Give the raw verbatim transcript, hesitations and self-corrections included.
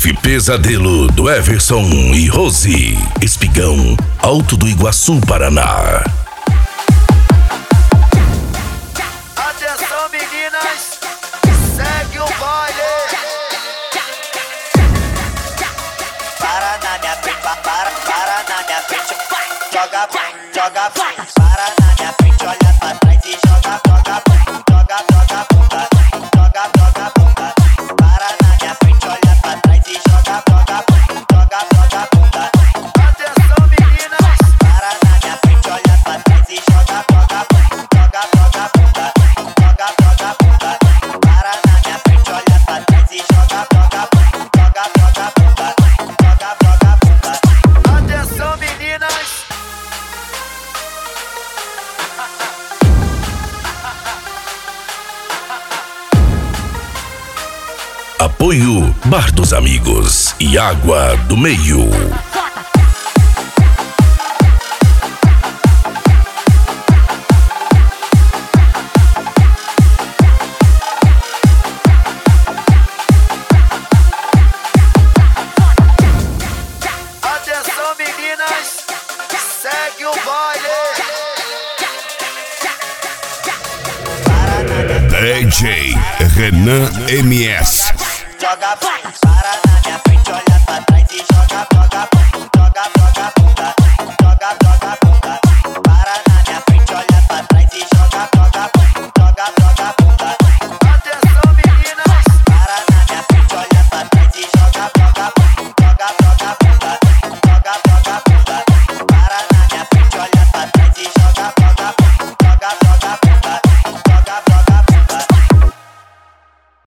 Recife, Pesadelo do Everson e Rose. Espigão, Alto do Iguaçu, Paraná. Atenção, meninas, segue o baile. Para na minha frente, para, para na minha frente. Joga, joga, para na minha frente, olha pra trás e joga, joga, joga, joga, bunda, joga, joga, bunda. Para na minha frente, olha pra trás e joga, joga, joga, joga, bunda. Atenção, meninas, para na minha frente, olha pra trás e joga, joga, joga, joga, bunda, joga, joga, bunda. Para na minha frente, olha pra trás e joga, joga, joga, joga, bunda, joga, joga, bunda. Atenção, meninas. Apoio Bar dos Amigos e Água do Meio. Atenção, meninas, segue o baile. D J Renan M S. Joga, para na